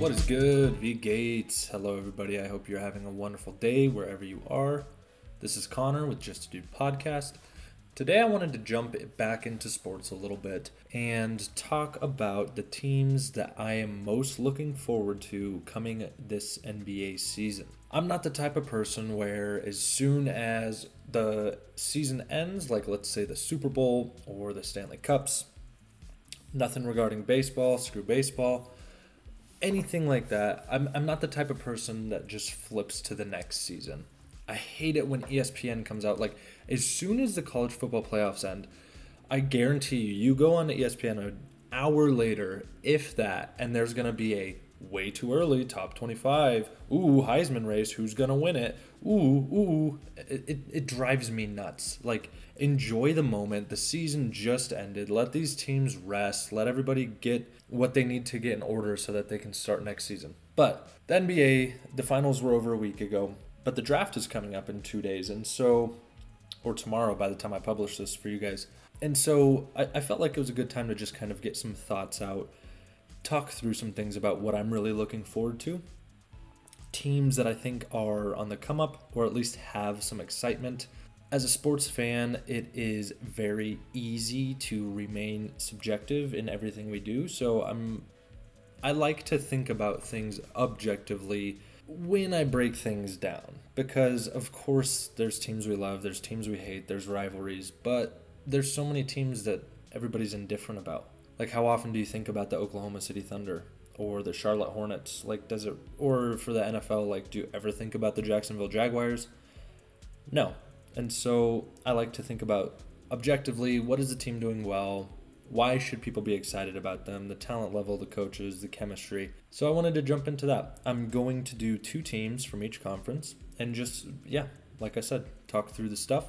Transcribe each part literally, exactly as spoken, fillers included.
What is good, V Gates? Hello, everybody. I hope you're having a wonderful day wherever you are. This is Connor with Just a Dude Podcast. Today, I wanted to jump back into sports a little bit and talk about the teams that I am most looking forward to coming this N B A season. I'm not the type of person where as soon as the season ends, like let's say the Super Bowl or the Stanley Cups, nothing regarding baseball, screw baseball, anything like that. I'm I'm not the type of person that just flips to the next season. I hate it when E S P N comes out. Like, as soon as the college football playoffs end, I guarantee you, you go on to E S P N an hour later, if that, and there's going to be a way too early, top twenty-five, ooh, Heisman race, who's going to win it, ooh, ooh. It, it, it drives me nuts. Like, enjoy the moment. The season just ended. Let these teams rest. Let everybody get what they need to get in order so that they can start next season. But the N B A, the finals were over a week ago. But the draft is coming up in two days, and so, or tomorrow by the time I publish this for you guys. And so I, I felt like it was a good time to just kind of get some thoughts out, talk through some things about what I'm really looking forward to. Teams that I think are on the come up, or at least have some excitement. As a sports fan, it is very easy to remain subjective in everything we do. So I'm, I like to think about things objectively when I break things down, because of course there's teams we love, there's teams we hate, there's rivalries, but there's so many teams that everybody's indifferent about. Like, how often do you think about the Oklahoma City Thunder or the Charlotte Hornets? Like, does it, or for the N F L, like, do you ever think about the Jacksonville Jaguars? No. And so I like to think about objectively, what is the team doing well? Why should people be excited about them? The talent level, the coaches, the chemistry. So I wanted to jump into that. I'm going to do two teams from each conference and just, yeah, like I said, talk through the stuff.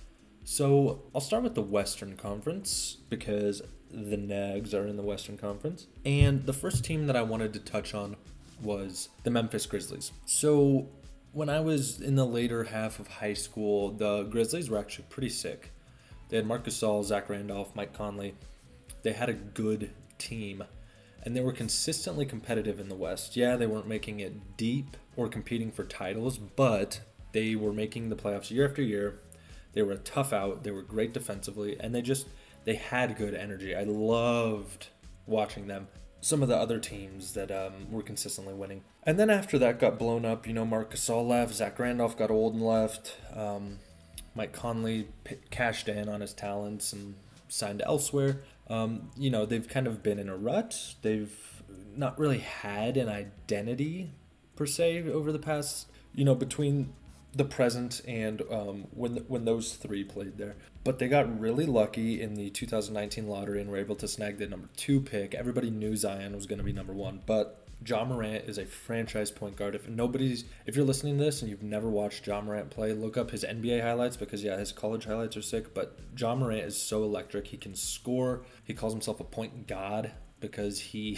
So I'll start with the Western Conference because the Nags are in the Western Conference. And the first team that I wanted to touch on was the Memphis Grizzlies. So when I was in the later half of high school, the Grizzlies were actually pretty sick. They had Marc Gasol, Zach Randolph, Mike Conley. They had a good team, and they were consistently competitive in the West. Yeah, they weren't making it deep or competing for titles, but they were making the playoffs year after year. They were a tough out. They were great defensively, and they just, they had good energy. I loved watching them. Some of the other teams that um, were consistently winning. And then after that got blown up, you know, Marc Gasol left, Zach Randolph got old and left, um, Mike Conley p- cashed in on his talents and signed elsewhere. Um, you know, they've kind of been in a rut. They've not really had an identity, per se, over the past, you know, between the present and um, when when those three played there. But they got really lucky in the two thousand nineteen lottery and were able to snag the number two pick. Everybody knew Zion was going to be number one, but Ja Morant is a franchise point guard. If nobody's, if you're listening to this and you've never watched Ja Morant play, look up his N B A highlights because, yeah, his college highlights are sick, but Ja Morant is so electric. He can score. He calls himself a point god because he,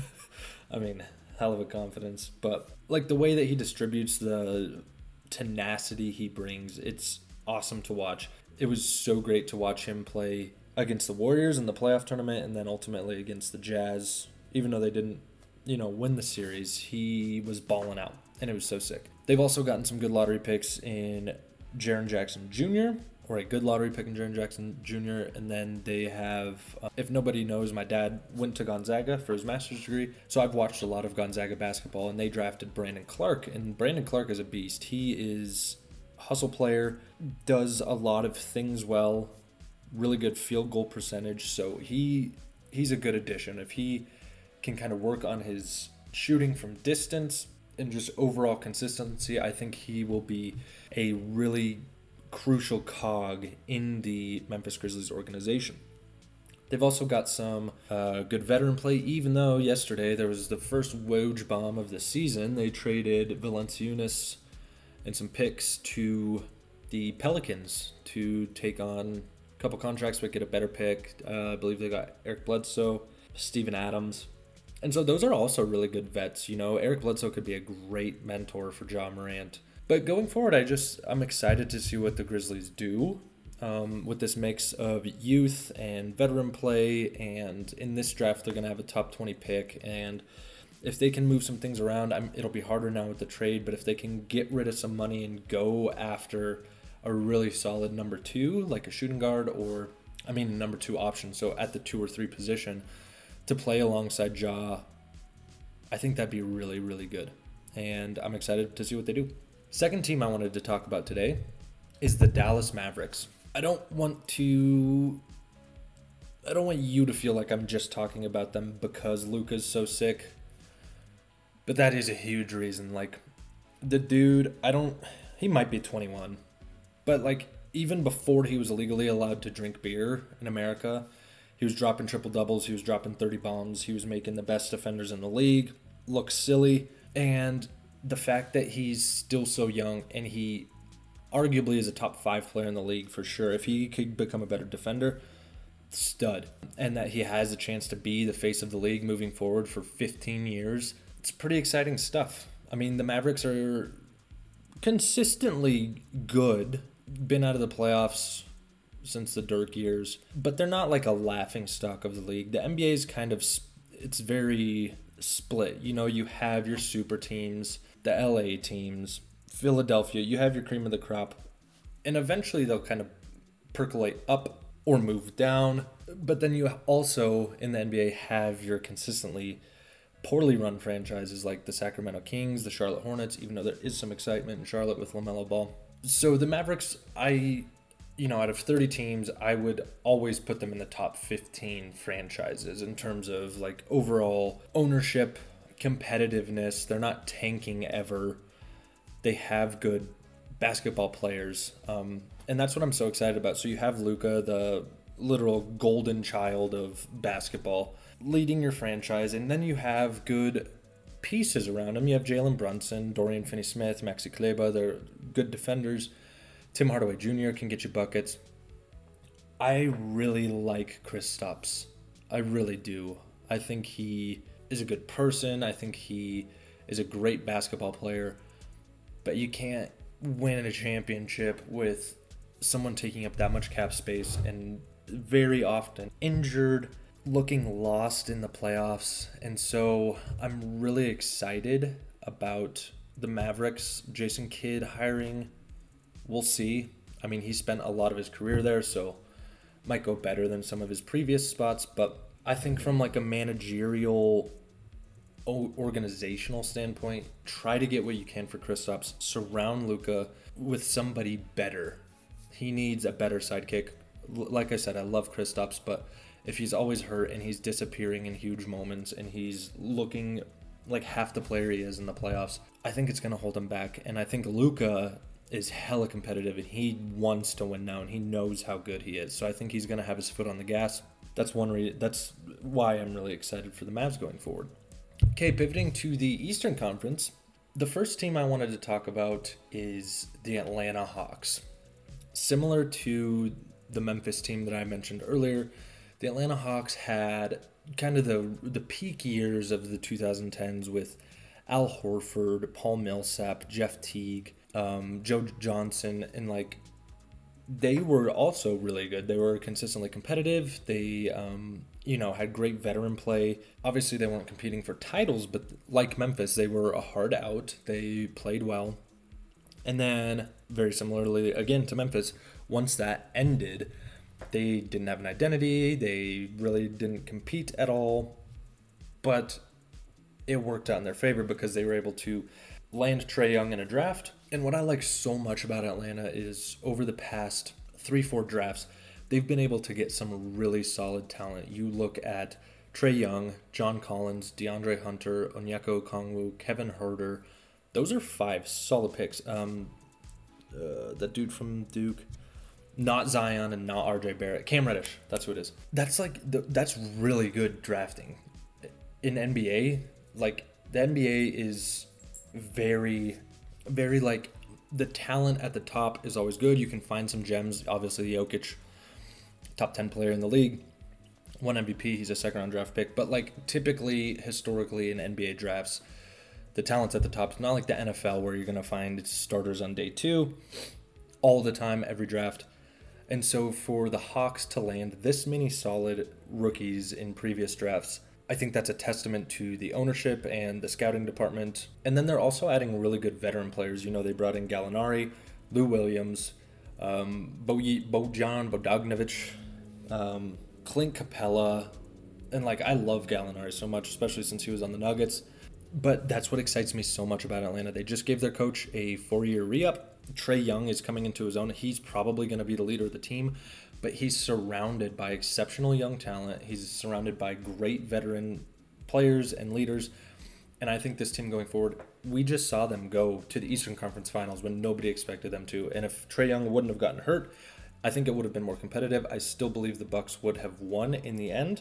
I mean, hell of a confidence. But, like, the way that he distributes, the tenacity he brings, it's awesome to watch. It was so great to watch him play against the Warriors in the playoff tournament and then ultimately against the Jazz, even though they didn't, you know, win the series. He was balling out, and it was so sick. They've also gotten some good lottery picks in Jaren Jackson Junior, or a good lottery pick in Jaren Jackson Junior, and then they have, uh, if nobody knows, my dad went to Gonzaga for his master's degree, so I've watched a lot of Gonzaga basketball, and they drafted Brandon Clark, and Brandon Clark is a beast. He is a hustle player, does a lot of things well, really good field goal percentage, so he he's a good addition. If he can kind of work on his shooting from distance and just overall consistency, I think he will be a really crucial cog in the Memphis Grizzlies organization. They've also got some uh, good veteran play, even though yesterday there was the first Woj bomb of the season. They traded Valanciunas and some picks to the Pelicans to take on a couple contracts but get a better pick. Uh, I believe they got Eric Bledsoe, Steven Adams. And so those are also really good vets. You know, Eric Bledsoe could be a great mentor for Ja Morant. But going forward, I just, I'm excited to see what the Grizzlies do um, with this mix of youth and veteran play. And in this draft, they're going to have a top twenty pick. And If they can move some things around, I'm, it'll be harder now with the trade, but if they can get rid of some money and go after a really solid number two, like a shooting guard or, I mean, number two option, so at the two or three position, to play alongside Ja, I think that'd be really, really good. And I'm excited to see what they do. Second team I wanted to talk about today is the Dallas Mavericks. I don't want to... I don't want you to feel like I'm just talking about them because Luka's so sick. But that is a huge reason. Like, the dude, I don't... He might be twenty-one. But, like, even before he was legally allowed to drink beer in America, he was dropping triple-doubles. He was dropping thirty bombs. He was making the best defenders in the league look silly. And the fact that he's still so young and he arguably is a top five player in the league for sure. If he could become a better defender, stud. And that he has a chance to be the face of the league moving forward for fifteen years. It's pretty exciting stuff. I mean, the Mavericks are consistently good. Been out of the playoffs since the Dirk years. But they're not like a laughing stock of the league. The N B A is kind of, it's very split. You know, you have your super teams, the L A teams, Philadelphia. You have your cream of the crop. And eventually they'll kind of percolate up or move down. But then you also, in the N B A, have your consistently poorly run franchises like the Sacramento Kings, the Charlotte Hornets, even though there is some excitement in Charlotte with LaMelo Ball. So the Mavericks, I, you know, out of thirty teams, I would always put them in the top fifteen franchises in terms of like overall ownership, competitiveness. They're not tanking ever. They have good basketball players. Um, and that's what I'm so excited about. So you have Luka, the literal golden child of basketball, leading your franchise, and then you have good pieces around him. You have Jalen Brunson, Dorian Finney-Smith, Maxi Kleber. They're good defenders. Tim Hardaway Junior can get you buckets. I really like Kristaps. I really do. I think he is a good person. I think he is a great basketball player. But you can't win a championship with someone taking up that much cap space and very often injured, looking lost in the playoffs. And so I'm really excited about the Mavericks. Jason Kidd hiring, we'll see. I mean, he spent a lot of his career there, so might go better than some of his previous spots. But I think from like a managerial, organizational standpoint, try to get what you can for Kristaps. Surround Luka with somebody better. He needs a better sidekick. Like I said, I love Kristaps, but if he's always hurt and he's disappearing in huge moments and he's looking like half the player he is in the playoffs, I think it's going to hold him back. And I think Luka is hella competitive and he wants to win now and he knows how good he is. So I think he's going to have his foot on the gas. That's one re- That's why I'm really excited for the Mavs going forward. Okay, pivoting to the Eastern Conference, the first team I wanted to talk about is the Atlanta Hawks. Similar to the Memphis team that I mentioned earlier, the Atlanta Hawks had kind of the the peak years of the twenty tens with Al Horford, Paul Millsap, Jeff Teague, um, Joe Johnson, and like they were also really good. They were consistently competitive. They, um, you know, had great veteran play. Obviously, they weren't competing for titles, but like Memphis, they were a hard out. They played well. And then, very similarly, again to Memphis, once that ended, they didn't have an identity. They really didn't compete at all. But it worked out in their favor because they were able to land Trae Young in a draft. And what I like so much about Atlanta is over the past three, four drafts, they've been able to get some really solid talent. You look at Trae Young, John Collins, DeAndre Hunter, Onyeka Okongwu, Kevin Huerter. Those are five solid picks. Um, uh, that dude from Duke, not Zion and not R J Barrett. Cam Reddish, that's who it is. That's like the, that's really good drafting. In N B A, like the N B A is very, very like the talent at the top is always good. You can find some gems. Obviously, Jokic, top ten player in the league, one M V P. He's a second round draft pick. But like typically, historically in N B A drafts, the talent's at the top. It's not like the N F L where you're going to find starters on day two all the time, every draft. And so for the Hawks to land this many solid rookies in previous drafts, I think that's a testament to the ownership and the scouting department. And then they're also adding really good veteran players. You know, they brought in Gallinari, Lou Williams, um, Bojan Bogdanovic, um, Clint Capella. And, like, I love Gallinari so much, especially since he was on the Nuggets. But that's what excites me so much about Atlanta. They just gave their coach a four-year re-up. Trae Young is coming into his own. He's probably going to be the leader of the team. But he's surrounded by exceptional young talent. He's surrounded by great veteran players and leaders. And I think this team going forward, we just saw them go to the Eastern Conference Finals when nobody expected them to. And if Trae Young wouldn't have gotten hurt, I think it would have been more competitive. I still believe the Bucks would have won in the end.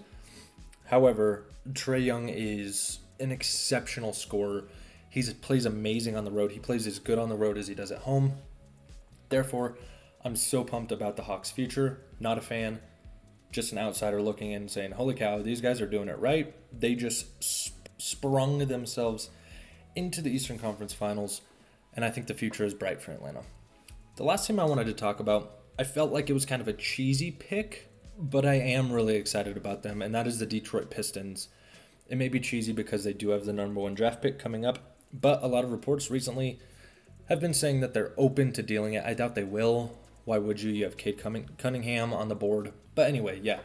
However, Trae Young is an exceptional scorer. He plays amazing on the road. He plays as good on the road as he does at home. Therefore, I'm so pumped about the Hawks' future. Not a fan, just an outsider looking in and saying, holy cow, these guys are doing it right. They just sp- sprung themselves into the Eastern Conference Finals, and I think the future is bright for Atlanta. The last team I wanted to talk about, I felt like it was kind of a cheesy pick, but I am really excited about them, and that is the Detroit Pistons. It may be cheesy because they do have the number one draft pick coming up, but a lot of reports recently have been saying that they're open to dealing it. I doubt they will. Why would you? You have Cade Cunningham on the board. But anyway, yeah.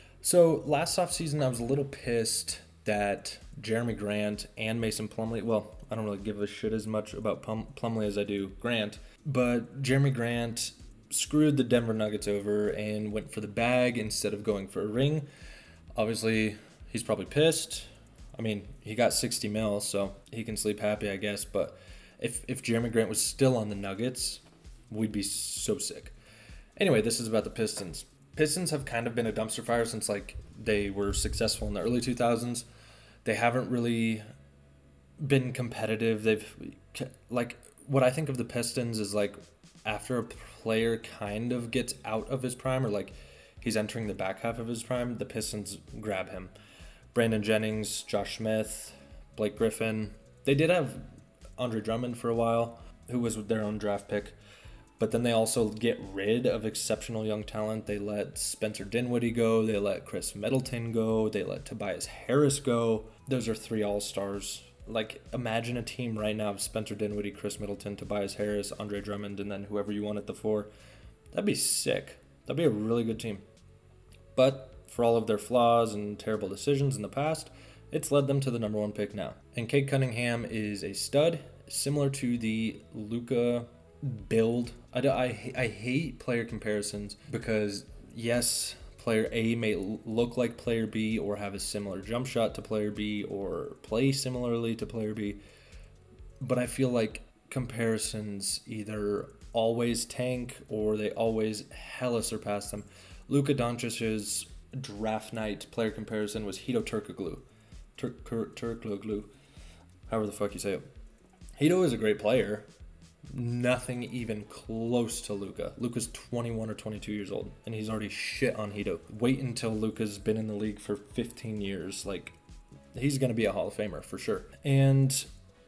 So last offseason, I was a little pissed that Jeremy Grant and Mason Plumlee, well, I don't really give a shit as much about Plum, Plumlee as I do Grant, but Jeremy Grant screwed the Denver Nuggets over and went for the bag instead of going for a ring. Obviously, he's probably pissed. I mean, he got sixty mil, so he can sleep happy, I guess. But if if Jeremy Grant was still on the Nuggets, we'd be so sick. Anyway, this is about the Pistons. Pistons have kind of been a dumpster fire since, like, they were successful in the early two thousands. They haven't really been competitive. They've, like, what I think of the Pistons is, like, after a player kind of gets out of his prime, or, like, he's entering the back half of his prime, the Pistons grab him. Brandon Jennings, Josh Smith, Blake Griffin. They did have Andre Drummond for a while, who was their own draft pick. But then they also get rid of exceptional young talent. They let Spencer Dinwiddie go. They let Chris Middleton go. They let Tobias Harris go. Those are three all-stars. Like, imagine a team right now of Spencer Dinwiddie, Chris Middleton, Tobias Harris, Andre Drummond, and then whoever you want at the four. That'd be sick. That'd be a really good team. But for all of their flaws and terrible decisions in the past, it's led them to the number one pick now. And Cade Cunningham is a stud, similar to the Luka build. I, I, I hate player comparisons because, yes, player A may look like player B or have a similar jump shot to player B or play similarly to player B, but I feel like comparisons either always tank or they always hella surpass them. Luka Doncic's draft night player comparison was Hedo Turkoglu. Turk, Turkoglu, however the fuck you say it. Hedo is a great player. Nothing even close to Luka. Luka's twenty-one or twenty-two years old, and he's already shit on Hedo. Wait until Luka's been in the league for fifteen years. Like, he's going to be a Hall of Famer for sure. And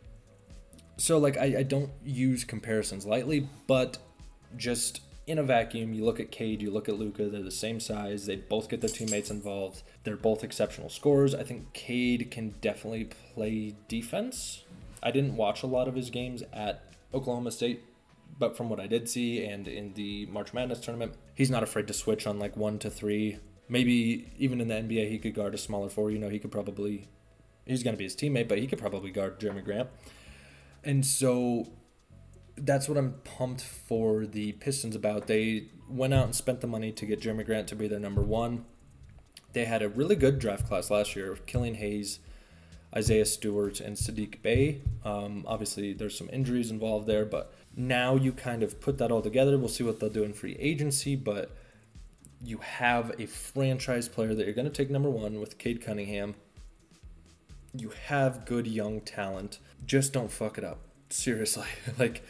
so, like, I, I don't use comparisons lightly, but just in a vacuum, you look at Cade, you look at Luka, they're the same size. They both get their teammates involved. They're both exceptional scorers. I think Cade can definitely play defense. I didn't watch a lot of his games at Oklahoma State, but from what I did see and in the March Madness tournament, he's not afraid to switch on like one to three. Maybe even in the N B A, he could guard a smaller four. You know, he could probably, he's going to be his teammate, but he could probably guard Jeremy Grant. And so that's what I'm pumped for the Pistons about. They went out and spent the money to get Jeremy Grant to be their number one. They had a really good draft class last year with Killian Hayes, Isaiah Stewart, and Sadiq Bey. Um, obviously, there's some injuries involved there, but now you kind of put that all together. We'll see what they'll do in free agency, but you have a franchise player that you're going to take number one with Cade Cunningham. You have good young talent. Just don't fuck it up. Seriously. Like,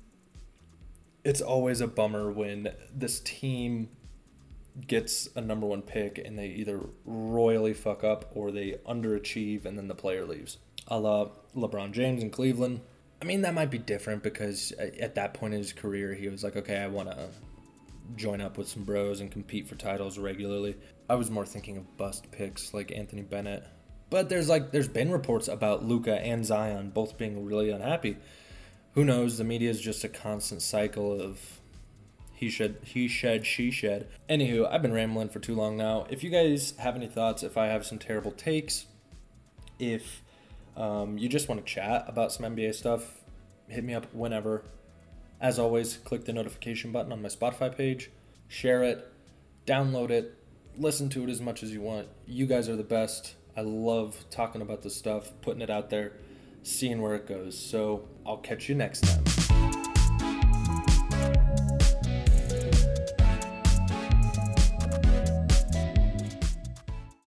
it's always a bummer when this team gets a number one pick and they either royally fuck up or they underachieve and then the player leaves. A la LeBron James in Cleveland. I mean, that might be different because at that point in his career, he was like, okay, I want to join up with some bros and compete for titles regularly. I was more thinking of bust picks like Anthony Bennett But there's like there's been reports about Luka and Zion both being really unhappy. Who knows? The media is just a constant cycle of he should, he shed, she shed. Anywho, I've been rambling for too long now. If you guys have any thoughts, if I have some terrible takes, if um, you just want to chat about some N B A stuff, hit me up whenever. As always, click the notification button on my Spotify page, share it, download it, listen to it as much as you want. You guys are the best. I love talking about this stuff, putting it out there, seeing where it goes. So I'll catch you next time.